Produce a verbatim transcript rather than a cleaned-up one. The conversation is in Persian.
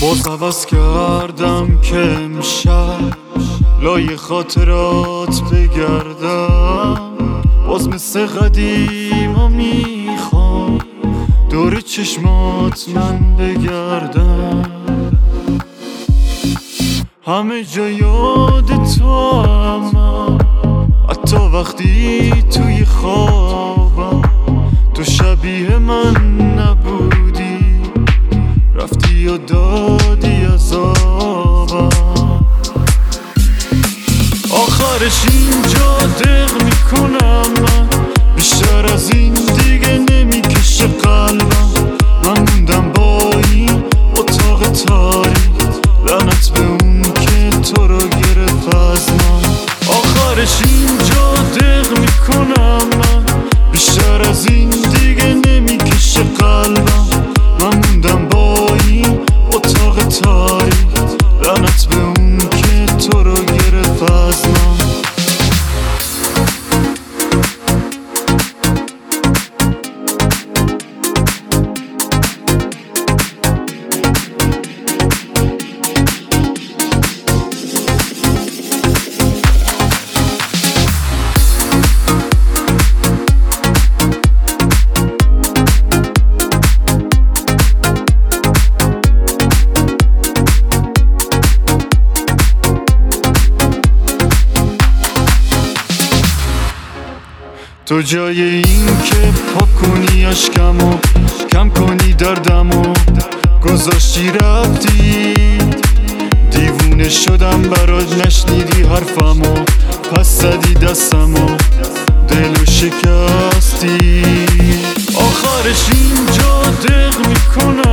باز عوض کردم که امشب لای خاطرات بگردم، باز مثل قدیما میخوام دور چشمات من بگردم. همه جا یاد تو هم، حتی وقتی توی خوابم تو شبیه من نبودی، رفتی و دادی عذابم. آخرش اینجا دق میکنم من، بیشتر از این دیگه نمیکشه قلبم. من موندم با این اتاق تاریک، لعنت به اون که تو رو گرفت از من. آخرش اینجا دق میکنم من، بیشتر از این دیگه نمیکشه قلبم. من موندم با این اتاق تاریک، لعنت به اون که تو رو گرفت از من. تو جای این که پاک کنی عشقمو، کم کنی دردمو، گذاشتی رفتی. دیوونه شدم برات، نشنیدی حرفمو، پس زدی دستمو، دلو شکستی. آخرش اینجا دق میکنم